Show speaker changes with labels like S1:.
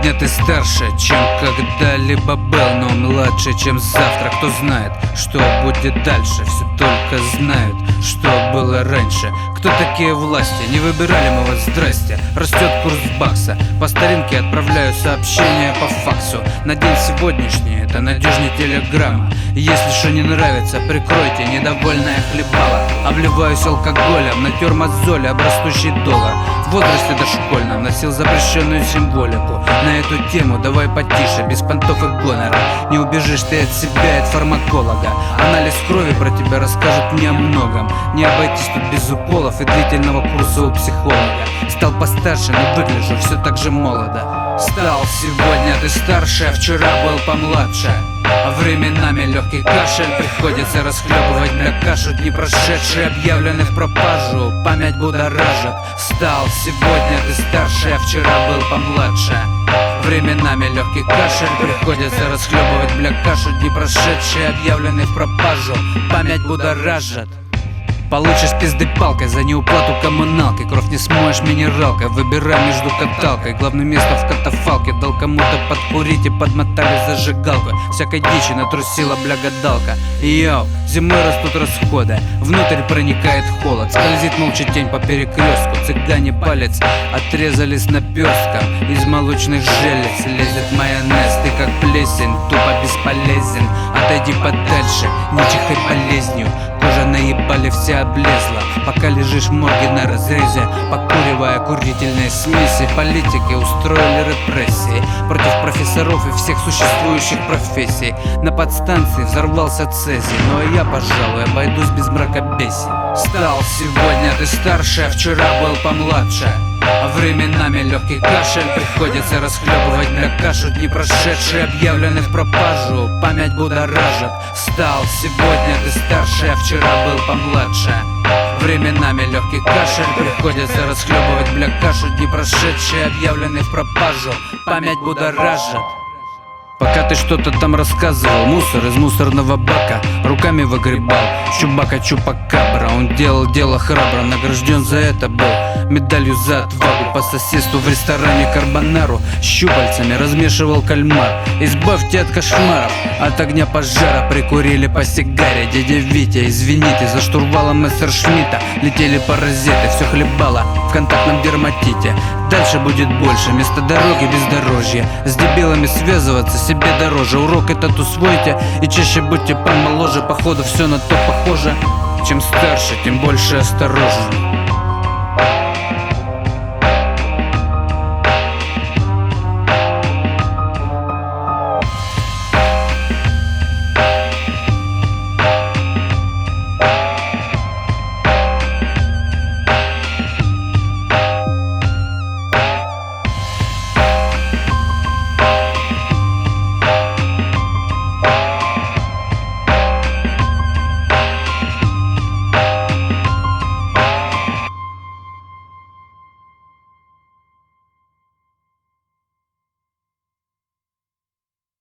S1: Сегодня ты старше, чем когда-либо был, но младше, чем завтра. Кто знает, что будет дальше? Все только знают, что было раньше. Кто такие власти? Не выбирали мы вас, здрасте. Растет курс бакса, по старинке отправляю сообщения по факсу. На день сегодняшний это надежнее телеграмма. Если что не нравится, прикройте, недовольная хлебала. Обливаюсь алкоголем, натер мозоли об растущий доллар. В возрасте дошкольном носил запрещенную символику. На эту тему давай потише, без понтов и гонора. Не убежишь ты от себя, от фармаколога. Анализ крови про тебя расскажет мне о многом. Не обойтись тут без уколов и длительного курса у психолога. Стал постарше, но выгляжу все так же молодо. Стал сегодня ты старше, а вчера был помладше. А временами легкий кашель, приходится расхлебывать бля кашу. Дни прошедшие объявлены в пропажу, память будоражит. Стал сегодня ты старше, а вчера был помладше. Временами легкий кашель, приходится расхлебывать бля кашу. Дни прошедшие объявлены в пропажу, память будоражит. Получишь пизды палкой за неуплату коммуналки. Кровь не смоешь минералкой, выбирай между каталкой. Главное место в катафалке. Дал кому-то подкурить и подмотали зажигалку. Всякой дичи натрусила бля гадалка. Йоу, зимой растут расходы, внутрь проникает холод. Скользит молча тень по перекрестку. Цыгане палец отрезали с наперстком. Из молочных желез лезет майонез. Ты как плесень, тупо бесполезен. Отойди подальше, не чихай болезнью. Кожа наебали вся облезла. Пока лежишь в морге на разрезе, покуривая курительные смеси. Политики устроили репрессии против профессоров и всех существующих профессий. На подстанции взорвался цезий, но я, пожалуй, обойдусь без мракобесий. Стал сегодня ты старше, а вчера был помладше. А временами легкий кашель, приходится расхлебывать бля кашу. Дни прошедшие объявлены в пропажу, память будоражит. Стал сегодня ты старше, а вчера был помладше. Временами легкий кашель, приходится расхлебывать бля кашу. Дни прошедшие объявлены в пропажу, память будоражит. Пока ты что-то там рассказывал, мусор из мусорного бака руками выгребал. Чубака Чупакабра, он делал дело храбро, награжден за это был медалью за отвагу. По соседству в ресторане Карбонару щупальцами размешивал кальмар. Избавьте от кошмаров, от огня пожара. Прикурили по сигаре, дядя Витя, извините. За штурвалом Мессершмитта летели паразиты. Все хлебало в контактном дерматите. Дальше будет больше, вместо дороги бездорожье. С дебилами связываться себе дороже. Урок этот усвойте и чаще будьте помоложе. Походу все на то похоже. Чем старше, тем больше осторожен.